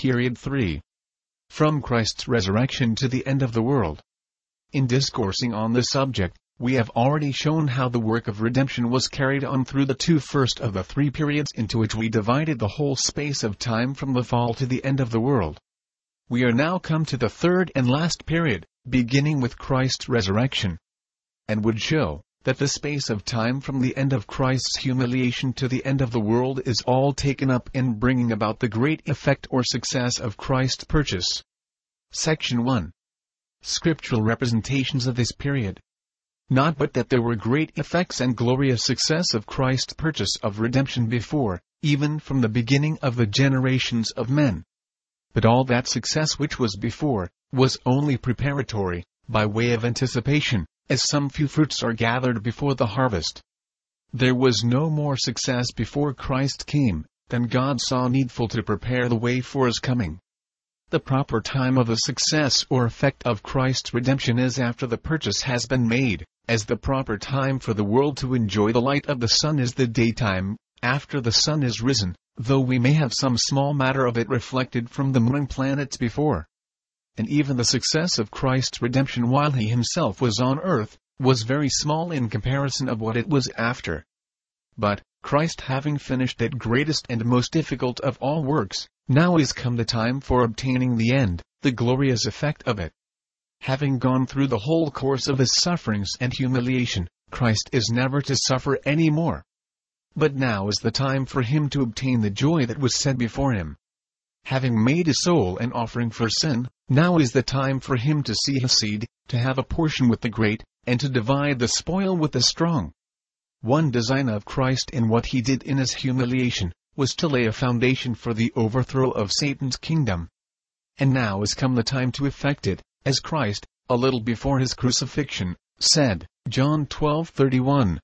Period 3. From Christ's resurrection to the end of the world. In discoursing on this subject, we have already shown how the work of redemption was carried on through the two first of the three periods into which we divided the whole space of time from the fall to the end of the world. We are now come to the third and last period, beginning with Christ's resurrection, and would show that the space of time from the end of Christ's humiliation to the end of the world is all taken up in bringing about the great effect or success of Christ's purchase. Section 1. Scriptural representations of this period. Not but that there were great effects and glorious success of Christ's purchase of redemption before, even from the beginning of the generations of men. But all that success which was before, was only preparatory, by way of anticipation, as some few fruits are gathered before the harvest. There was no more success before Christ came, than God saw needful to prepare the way for his coming. The proper time of the success or effect of Christ's redemption is after the purchase has been made, as the proper time for the world to enjoy the light of the sun is the daytime, after the sun is risen, though we may have some small matter of it reflected from the moon and planets before. And even the success of Christ's redemption while he himself was on earth, was very small in comparison of what it was after. But, Christ having finished that greatest and most difficult of all works, now is come the time for obtaining the end, the glorious effect of it. Having gone through the whole course of his sufferings and humiliation, Christ is never to suffer any more. But now is the time for him to obtain the joy that was set before him. Having made his soul an offering for sin, now is the time for him to see his seed, to have a portion with the great, and to divide the spoil with the strong. One design of Christ in what he did in his humiliation, was to lay a foundation for the overthrow of Satan's kingdom. And now is come the time to effect it, as Christ, a little before his crucifixion, said, John 12:31.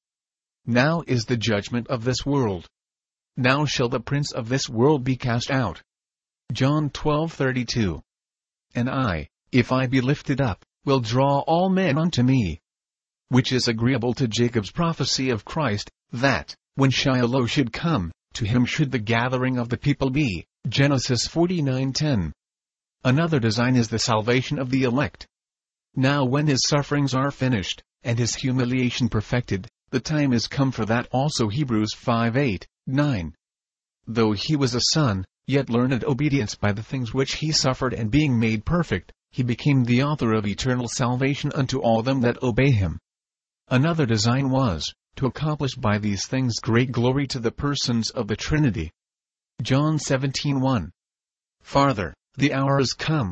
Now is the judgment of this world. Now shall the prince of this world be cast out. John 12:32. And I, if I be lifted up, will draw all men unto me. Which is agreeable to Jacob's prophecy of Christ, that, when Shiloh should come, to him should the gathering of the people be. Genesis 49:10. Another design is the salvation of the elect. Now when his sufferings are finished, and his humiliation perfected, the time is come for that also. Hebrews 5:8, 9. Though he was a son, yet learned obedience by the things which he suffered, and being made perfect, he became the author of eternal salvation unto all them that obey him. Another design was, to accomplish by these things great glory to the persons of the Trinity. John 17:1. Farther, the hour is come.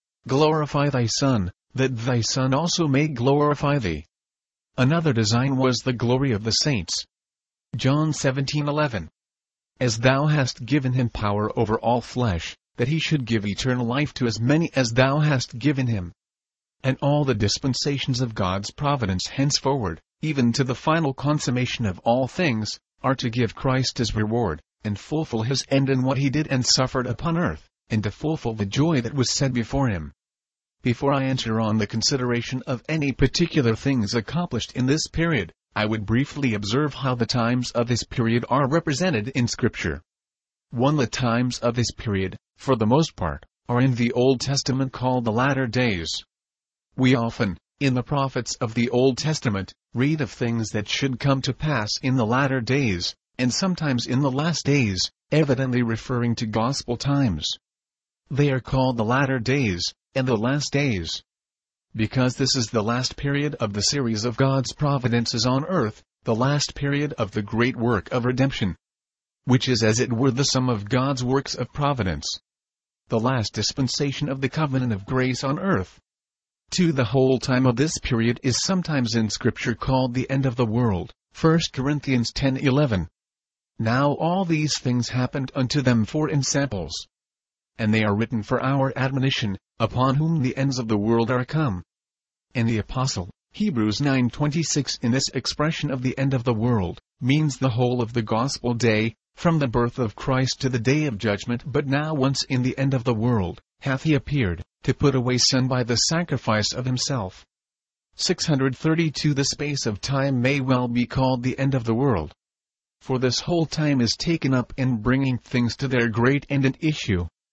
Glorify thy Son, that thy Son also may glorify thee. Another design was the glory of the saints. John 17:11. As thou hast given him power over all flesh, that he should give eternal life to as many as thou hast given him. And all the dispensations of God's providence henceforward, even to the final consummation of all things, are to give Christ his reward, and fulfill his end in what he did and suffered upon earth, and to fulfill the joy that was set before him. Before I enter on the consideration of any particular things accomplished in this period, I would briefly observe how the times of this period are represented in Scripture. 1. The times of this period, for the most part, are in the Old Testament called the latter days. We often, in the prophets of the Old Testament, read of things that should come to pass in the latter days, and sometimes in the last days, evidently referring to gospel times. They are called the latter days, and the last days, because this is the last period of the series of God's providences on earth, the last period of the great work of redemption, which is as it were the sum of God's works of providence. The last dispensation of the covenant of grace on earth. 2. The whole time of this period is sometimes in Scripture called the end of the world, 1 Corinthians 10:11. Now all these things happened unto them for ensamples, and they are written for our admonition, upon whom the ends of the world are come. And the Apostle, Hebrews 9:26, in this expression of the end of the world, means the whole of the gospel day, from the birth of Christ to the day of judgment. But now once in the end of the world, hath he appeared, to put away sin by the sacrifice of himself. 632. The space of time may well be called the end of the world, for this whole time is taken up in bringing things to their great end and issue.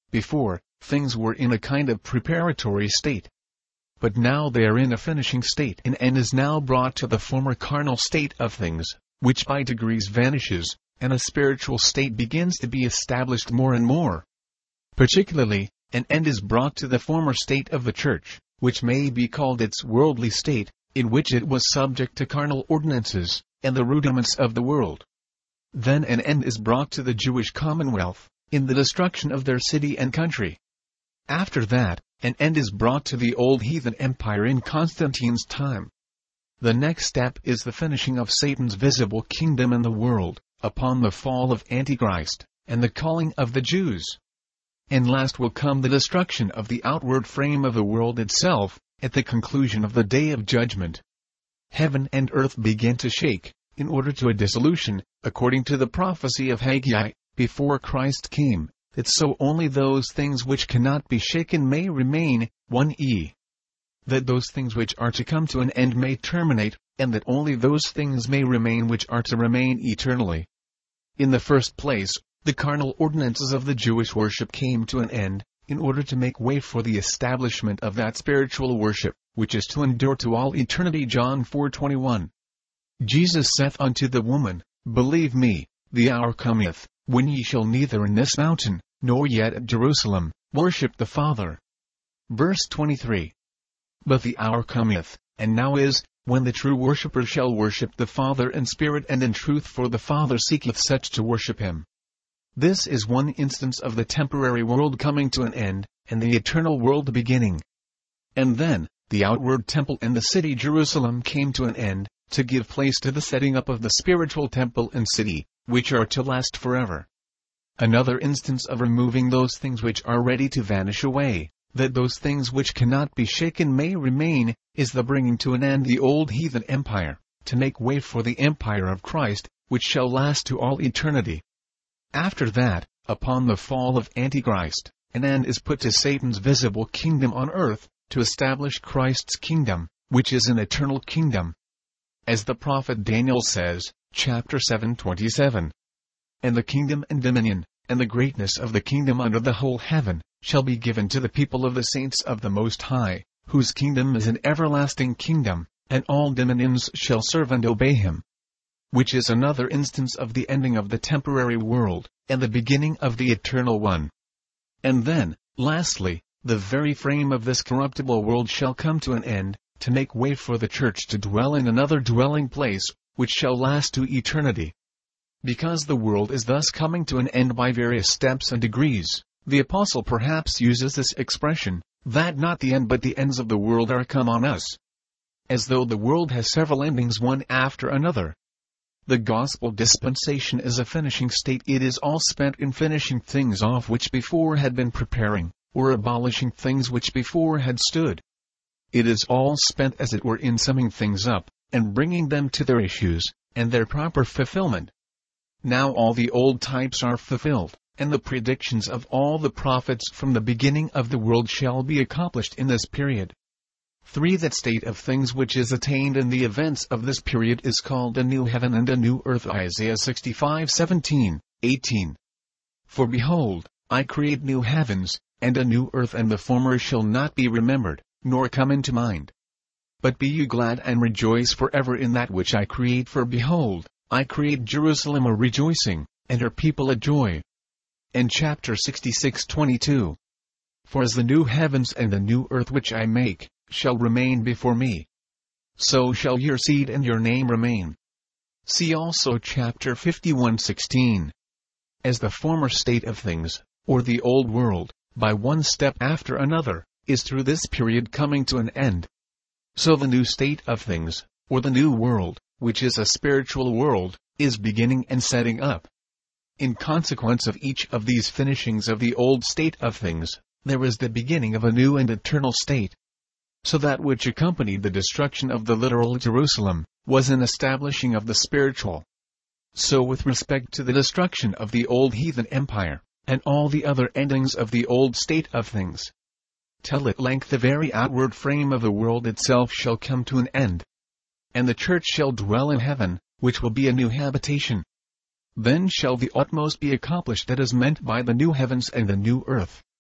before, things were in a kind of preparatory state. But now they are in a finishing state, and end is now brought to the former carnal state of things, which by degrees vanishes, and a spiritual state begins to be established more and more. Particularly, an end is brought to the former state of the church, which may be called its worldly state, in which it was subject to carnal ordinances, and the rudiments of the world. Then an end is brought to the Jewish commonwealth, in the destruction of their city and country. After that, an end is brought to the old heathen empire in Constantine's time. The next step is the finishing of Satan's visible kingdom in the world, upon the fall of Antichrist, and the calling of the Jews. And last will come the destruction of the outward frame of the world itself, at the conclusion of the day of judgment. Heaven and earth begin to shake, in order to a dissolution, according to the prophecy of Haggai, before Christ came, that so only those things which cannot be shaken may remain, 1e. That those things which are to come to an end may terminate, and that only those things may remain which are to remain eternally. In the first place, the carnal ordinances of the Jewish worship came to an end, in order to make way for the establishment of that spiritual worship, which is to endure to all eternity. John 4:21. Jesus saith unto the woman, Believe me, the hour cometh, when ye shall neither in this mountain, nor yet at Jerusalem, worship the Father. Verse 23. But the hour cometh, and now is, when the true worshipper shall worship the Father in spirit and in truth, for the Father seeketh such to worship him. This is one instance of the temporary world coming to an end, and the eternal world beginning. And then, the outward temple and the city Jerusalem came to an end, to give place to the setting up of the spiritual temple and city, which are to last forever. Another instance of removing those things which are ready to vanish away, that those things which cannot be shaken may remain, is the bringing to an end the old heathen empire, to make way for the empire of Christ, which shall last to all eternity. After that, upon the fall of Antichrist, an end is put to Satan's visible kingdom on earth, to establish Christ's kingdom, which is an eternal kingdom. As the prophet Daniel says, chapter 7:27. And the kingdom and dominion, and the greatness of the kingdom under the whole heaven, shall be given to the people of the saints of the Most High, whose kingdom is an everlasting kingdom, and all dominions shall serve and obey him. Which is another instance of the ending of the temporary world, and the beginning of the eternal one. And then, lastly, the very frame of this corruptible world shall come to an end, to make way for the church to dwell in another dwelling place, which shall last to eternity. Because the world is thus coming to an end by various steps and degrees, the apostle perhaps uses this expression, that not the end but the ends of the world are come on us. As though the world has several endings one after another. The gospel dispensation is a finishing state. It is all spent in finishing things off which before had been preparing, or abolishing things which before had stood. It is all spent as it were in summing things up, and bringing them to their issues, and their proper fulfillment. Now all the old types are fulfilled, and the predictions of all the prophets from the beginning of the world shall be accomplished in this period. 3. That state of things which is attained in the events of this period is called a new heaven and a new earth. Isaiah 65:17, 18. For behold, I create new heavens, and a new earth, and the former shall not be remembered, nor come into mind. But be you glad and rejoice forever in that which I create, for behold, I create Jerusalem a rejoicing, and her people a joy. And chapter 66:22. For as the new heavens and the new earth which I make, shall remain before me, so shall your seed and your name remain. See also chapter 51:16. As the former state of things, or the old world, by one step after another, is through this period coming to an end, so the new state of things, or the new world, which is a spiritual world, is beginning and setting up. In consequence of each of these finishings of the old state of things, there is the beginning of a new and eternal state. So that which accompanied the destruction of the literal Jerusalem, was an establishing of the spiritual. So with respect to the destruction of the old heathen empire, and all the other endings of the old state of things, till at length the very outward frame of the world itself shall come to an end, and the church shall dwell in heaven, which will be a new habitation. Then shall the utmost be accomplished that is meant by the new heavens and the new earth.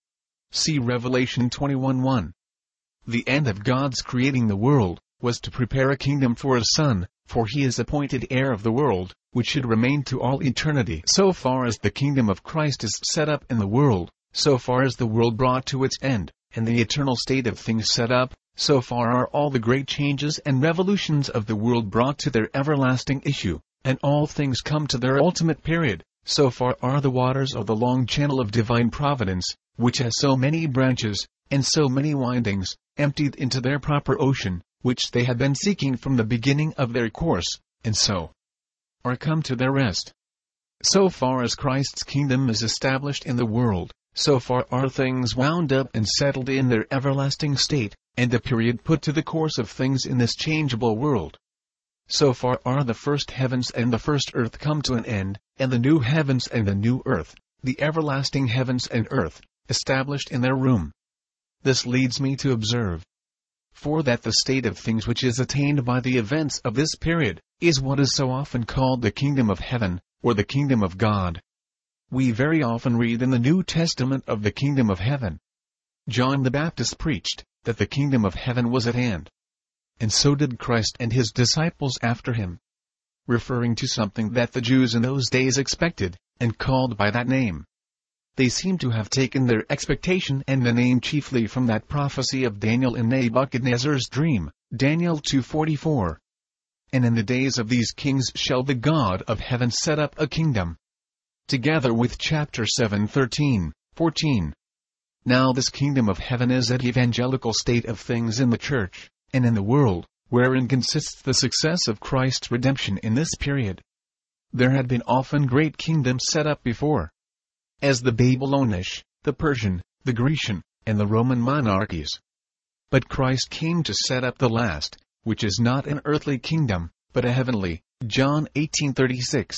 See Revelation 21:1. The end of God's creating the world was to prepare a kingdom for His Son, for He is appointed heir of the world, which should remain to all eternity. So far as the kingdom of Christ is set up in the world, so far is the world brought to its end, and the eternal state of things set up, so far are all the great changes and revolutions of the world brought to their everlasting issue, and all things come to their ultimate period, so far are the waters of the long channel of divine providence, which has so many branches, and so many windings, emptied into their proper ocean, which they had been seeking from the beginning of their course, and so are come to their rest. So far as Christ's kingdom is established in the world, so far are things wound up and settled in their everlasting state, and the period put to the course of things in this changeable world. So far are the first heavens and the first earth come to an end, and the new heavens and the new earth, the everlasting heavens and earth, established in their room. This leads me to observe, for that the state of things which is attained by the events of this period, is what is so often called the kingdom of heaven, or the kingdom of God. We very often read in the New Testament of the kingdom of heaven. John the Baptist preached that the kingdom of heaven was at hand. And so did Christ and His disciples after Him, referring to something that the Jews in those days expected, and called by that name. They seem to have taken their expectation and the name chiefly from that prophecy of Daniel in Nebuchadnezzar's dream, Daniel 2:44. And in the days of these kings shall the God of heaven set up a kingdom. Together with chapter 7:13-14. Now this kingdom of heaven is that evangelical state of things in the church, and in the world, wherein consists the success of Christ's redemption in this period. There had been often great kingdoms set up before, as the Babylonish, the Persian, the Grecian, and the Roman monarchies. But Christ came to set up the last, which is not an earthly kingdom, but a heavenly. John 18:36.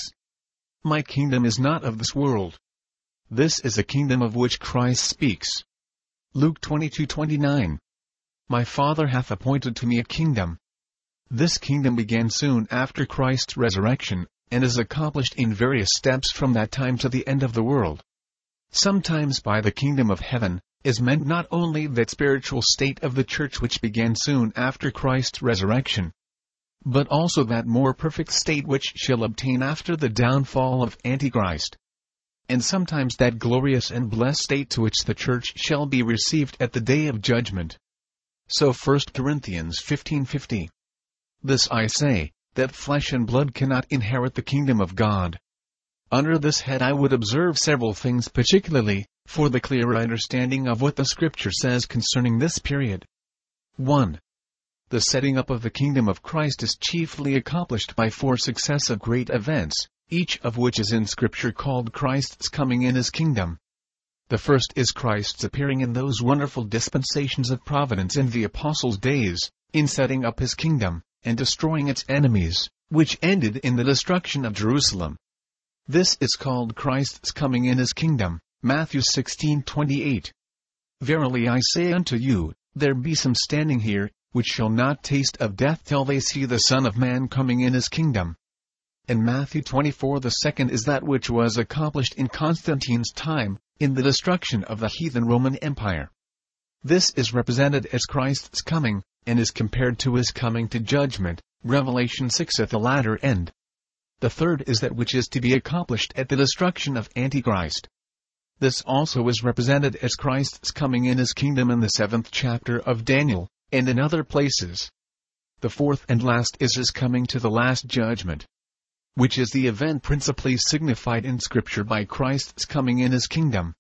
My kingdom is not of this world. This is a kingdom of which Christ speaks. Luke 22:29. My Father hath appointed to me a kingdom. This kingdom began soon after Christ's resurrection, and is accomplished in various steps from that time to the end of the world. Sometimes by the kingdom of heaven, is meant not only that spiritual state of the church which began soon after Christ's resurrection, but also that more perfect state which shall obtain after the downfall of Antichrist. And sometimes that glorious and blessed state to which the church shall be received at the day of judgment. So 1 Corinthians 15:50. This I say, that flesh and blood cannot inherit the kingdom of God. Under this head I would observe several things particularly, for the clearer understanding of what the Scripture says concerning this period. 1. The setting up of the kingdom of Christ is chiefly accomplished by 4 successive great events, each of which is in Scripture called Christ's coming in His kingdom. The first is Christ's appearing in those wonderful dispensations of providence in the apostles' days, in setting up His kingdom, and destroying its enemies, which ended in the destruction of Jerusalem. This is called Christ's coming in His kingdom, Matthew 16:28. Verily I say unto you, there be some standing here, which shall not taste of death till they see the Son of Man coming in His kingdom. And Matthew 24. The second is that which was accomplished in Constantine's time, in the destruction of the heathen Roman Empire. This is represented as Christ's coming, and is compared to His coming to judgment, Revelation 6 at the latter end. The third is that which is to be accomplished at the destruction of Antichrist. This also is represented as Christ's coming in His kingdom in the 7th chapter of Daniel, and in other places. The fourth and last is His coming to the last judgment, which is the event principally signified in Scripture by Christ's coming in His kingdom.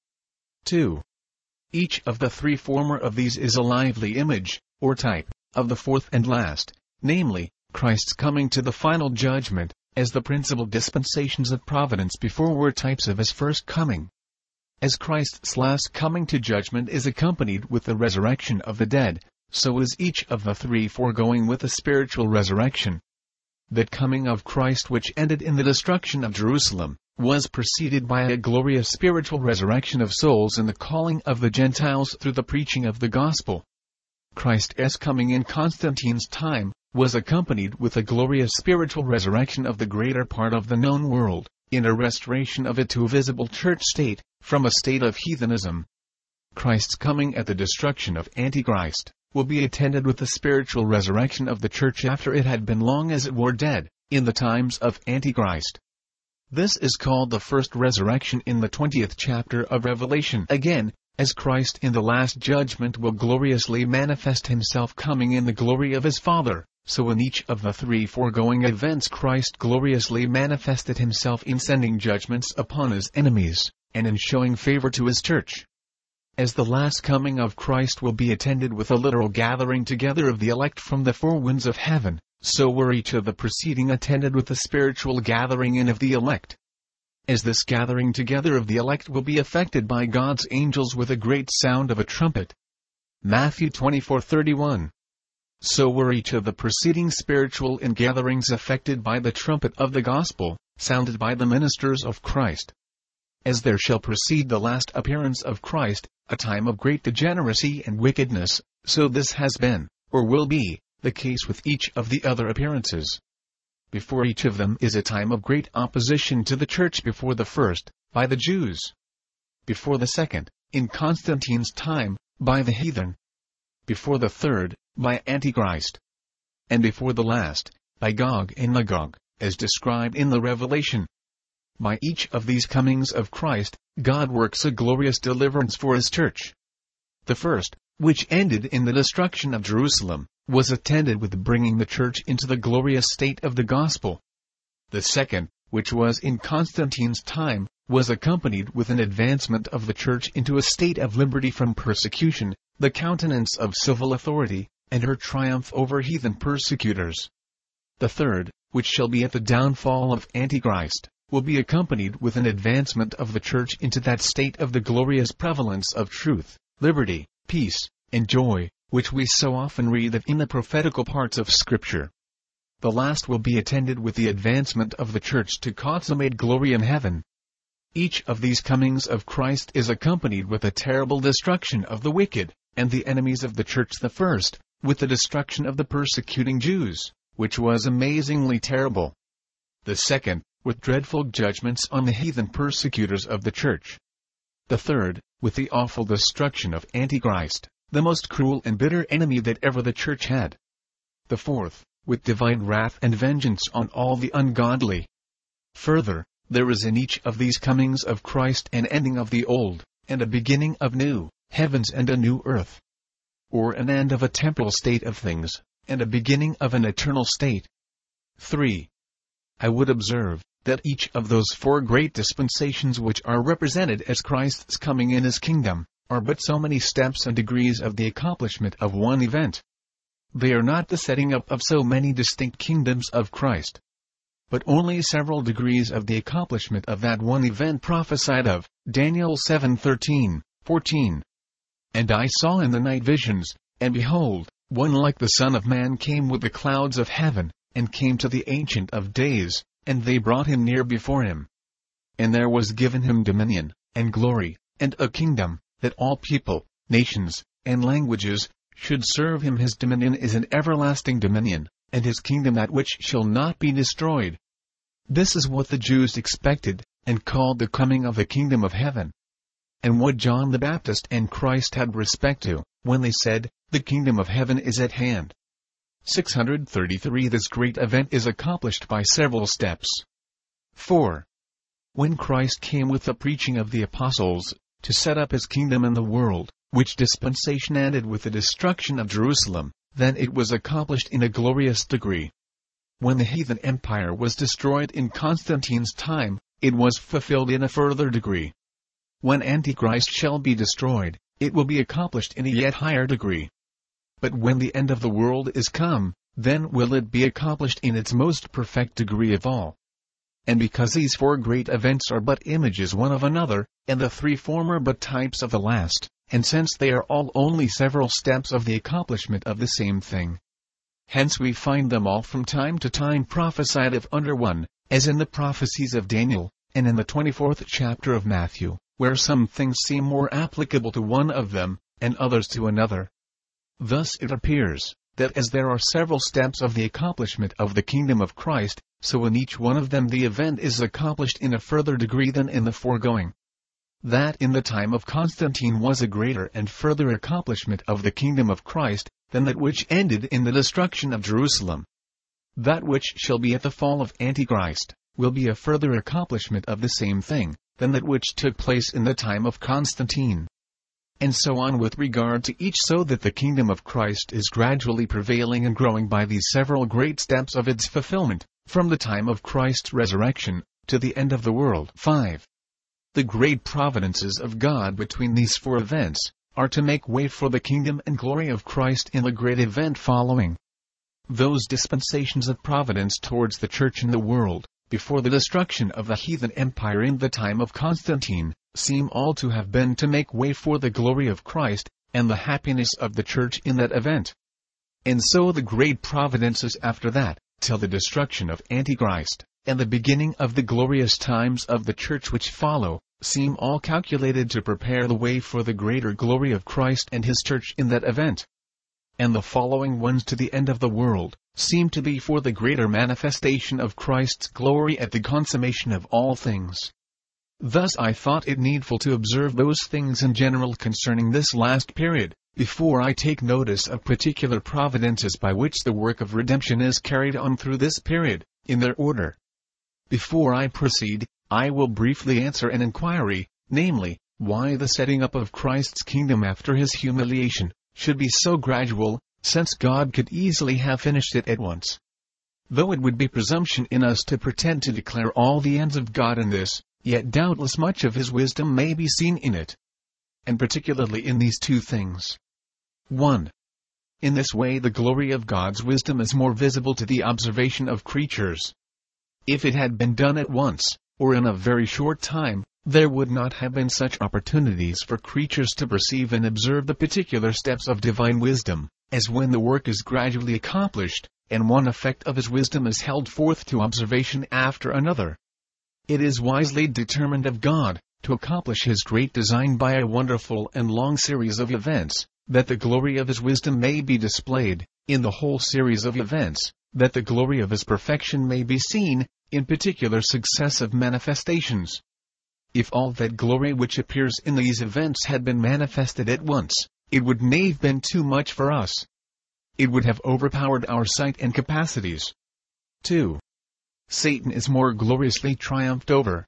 2. Each of the 3 former of these is a lively image, or type, of the fourth and last, namely, Christ's coming to the final judgment, as the principal dispensations of providence before were types of His first coming. As Christ's last coming to judgment is accompanied with the resurrection of the dead, so is each of the 3 foregoing with a spiritual resurrection. That coming of Christ which ended in the destruction of Jerusalem, was preceded by a glorious spiritual resurrection of souls and the calling of the Gentiles through the preaching of the gospel. Christ's coming in Constantine's time, was accompanied with a glorious spiritual resurrection of the greater part of the known world, in a restoration of it to a visible church state, from a state of heathenism. Christ's coming at the destruction of Antichrist will be attended with the spiritual resurrection of the church after it had been long as it were dead, in the times of Antichrist. This is called the first resurrection in the 20th chapter of Revelation. Again, as Christ in the last judgment will gloriously manifest himself coming in the glory of his Father, so in each of the three foregoing events Christ gloriously manifested himself in sending judgments upon his enemies, and in showing favor to his church. As the last coming of Christ will be attended with a literal gathering together of the elect from the four winds of heaven, so were each of the preceding attended with a spiritual gathering in of the elect. As this gathering together of the elect will be effected by God's angels with a great sound of a trumpet. Matthew 24:31. So were each of the preceding spiritual ingatherings effected by the trumpet of the gospel, sounded by the ministers of Christ. As there shall precede the last appearance of Christ, a time of great degeneracy and wickedness, so this has been, or will be, the case with each of the other appearances. Before each of them is a time of great opposition to the church before the first, by the Jews. Before the second, in Constantine's time, by the heathen. Before the third, by Antichrist. And before the last, by Gog and Magog, as described in the Revelation. By each of these comings of Christ, God works a glorious deliverance for his church. The first, which ended in the destruction of Jerusalem, was attended with bringing the church into the glorious state of the gospel. The second, which was in Constantine's time, was accompanied with an advancement of the church into a state of liberty from persecution, the countenance of civil authority, and her triumph over heathen persecutors. The third, which shall be at the downfall of Antichrist, will be accompanied with an advancement of the church into that state of the glorious prevalence of truth, liberty, peace, and joy, which we so often read of in the prophetical parts of Scripture. The last will be attended with the advancement of the church to consummate glory in heaven. Each of these comings of Christ is accompanied with a terrible destruction of the wicked, and the enemies of the church. The first, with the destruction of the persecuting Jews, which was amazingly terrible. The second, with dreadful judgments on the heathen persecutors of the church. The third, with the awful destruction of Antichrist, the most cruel and bitter enemy that ever the church had. The fourth, with divine wrath and vengeance on all the ungodly. Further, there is in each of these comings of Christ an ending of the old, and a beginning of new heavens and a new earth. Or an end of a temporal state of things, and a beginning of an eternal state. 3. I would observe that each of those four great dispensations which are represented as Christ's coming in his kingdom, are but so many steps and degrees of the accomplishment of one event. They are not the setting up of so many distinct kingdoms of Christ, but only several degrees of the accomplishment of that one event prophesied of, Daniel 7:13, 14. And I saw in the night visions, and behold, one like the Son of Man came with the clouds of heaven, and came to the Ancient of Days, and they brought him near before him. And there was given him dominion, and glory, and a kingdom, that all people, nations, and languages, should serve him. His dominion is an everlasting dominion, and his kingdom that which shall not be destroyed. This is what the Jews expected, and called the coming of the kingdom of heaven. And what John the Baptist and Christ had respect to, when they said, the kingdom of heaven is at hand. 633 This great event is accomplished by several steps. 4. When Christ came with the preaching of the apostles, to set up his kingdom in the world, which dispensation ended with the destruction of Jerusalem, then it was accomplished in a glorious degree. When the heathen empire was destroyed in Constantine's time, it was fulfilled in a further degree. When Antichrist shall be destroyed, it will be accomplished in a yet higher degree. But when the end of the world is come, then will it be accomplished in its most perfect degree of all. And because these four great events are but images one of another, and the three former but types of the last, and since they are all only several steps of the accomplishment of the same thing, hence we find them all from time to time prophesied of under one, as in the prophecies of Daniel, and in the 24th chapter of Matthew, where some things seem more applicable to one of them, and others to another. Thus it appears, that as there are several steps of the accomplishment of the kingdom of Christ, so in each one of them the event is accomplished in a further degree than in the foregoing. that in the time of Constantine was a greater and further accomplishment of the kingdom of Christ, than that which ended in the destruction of Jerusalem. That which shall be at the fall of Antichrist, will be a further accomplishment of the same thing, than that which took place in the time of Constantine. And so on with regard to each, so that the kingdom of Christ is gradually prevailing and growing by these several great steps of its fulfillment, from the time of Christ's resurrection, to the end of the world. 5. The great providences of God between these four events, are to make way for the kingdom and glory of Christ in the great event following. Those dispensations of providence towards the church in the world, before the destruction of the heathen empire in the time of Constantine, seem all to have been to make way for the glory of Christ, and the happiness of the church in that event. And so the great providences after that, till the destruction of Antichrist, and the beginning of the glorious times of the church which follow, seem all calculated to prepare the way for the greater glory of Christ and his church in that event. And the following ones to the end of the world, seem to be for the greater manifestation of Christ's glory at the consummation of all things. Thus I thought it needful to observe those things in general concerning this last period, before I take notice of particular providences by which the work of redemption is carried on through this period, in their order. Before I proceed, I will briefly answer an inquiry, namely, why the setting up of Christ's kingdom after his humiliation should be so gradual, since God could easily have finished it at once. Though it would be presumption in us to pretend to declare all the ends of God in this, yet doubtless much of his wisdom may be seen in it. And particularly in these two things. 1. In this way the glory of God's wisdom is more visible to the observation of creatures. If it had been done at once, or in a very short time, there would not have been such opportunities for creatures to perceive and observe the particular steps of divine wisdom, as when the work is gradually accomplished, and one effect of his wisdom is held forth to observation after another. It is wisely determined of God, to accomplish his great design by a wonderful and long series of events, that the glory of his wisdom may be displayed, in the whole series of events, that the glory of his perfection may be seen, in particular successive manifestations. If all that glory which appears in these events had been manifested at once, it would have been too much for us. It would have overpowered our sight and capacities. 2. Satan is more gloriously triumphed over.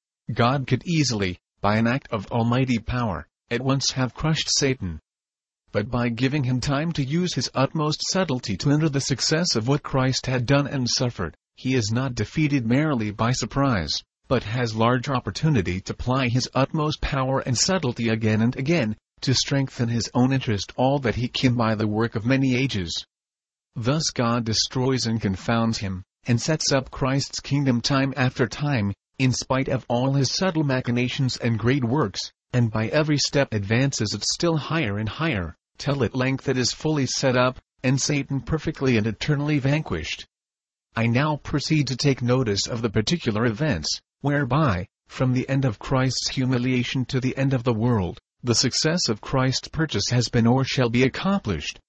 God could easily, by an act of almighty power, at once have crushed Satan. But by giving him time to use his utmost subtlety to hinder the success of what Christ had done and suffered, he is not defeated merely by surprise, but has large opportunity to ply his utmost power and subtlety again and again, to strengthen his own interest all that he can by the work of many ages. Thus God destroys and confounds him, and sets up Christ's kingdom time after time, in spite of all his subtle machinations and great works, and by every step advances it still higher and higher, till at length it is fully set up, and Satan perfectly and eternally vanquished. I now proceed to take notice of the particular events, whereby, from the end of Christ's humiliation to the end of the world, the success of Christ's purchase has been or shall be accomplished.